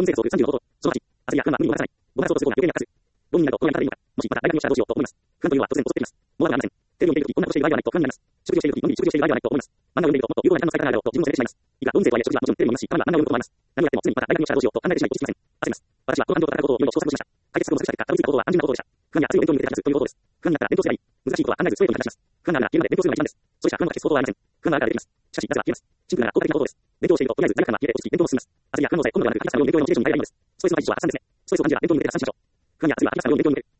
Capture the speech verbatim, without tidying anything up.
音声が総空さんじゅうのこと。そのはち、焦りや不安は無理を逃さない。ごまかそうとすることには余計になく、ごにんになるとどうやられるのか。もしまた大学に落ちたらどうしようと思います。不安というのは突然襲ってきます。もうありません。テレビを見ているとき、こんなことしている場合ではないと不安になります。食事をしているとき、のんびり食事をしている場合ではないと思います。漫画を読んでいると、もっと有効な時間の使い方があるだろうと自分を責めてしまいます。いくら音声とはいえ食事はもちろんテレビも見ますし、たまには漫画を読むこともあります。何をやっても常にまた大学に落ちたらどうしようと考えてしまい落ち着きません。焦ります。私はこの感情と戦うことをいろいろ調査しました。解決策を探した結果、たどり着いたことは単純なことでした。不安や熱いお勉強に向けて立つということです。不安になったら勉強すればいい。難しいことは考えず強いことに立ちます。不安があるなら消えるまで勉強するのが一番です。そうした不安を消す方法はありません。不安があるからできます。しかし、なぜか消えます。シンプルな効果的な方法です。勉強をしていると、とりあえず罪悪感が消えて落ち着き、勉強も進みます。焦りや不安を抑え、今度ではなく、書き出した内容を勉強用のモチベーションに変えればいいのです。ストレスの排除は朝先生。ストレスを感じれば勉強に向けて発信しましょう。不安や焦りは不安のように勉強に向けて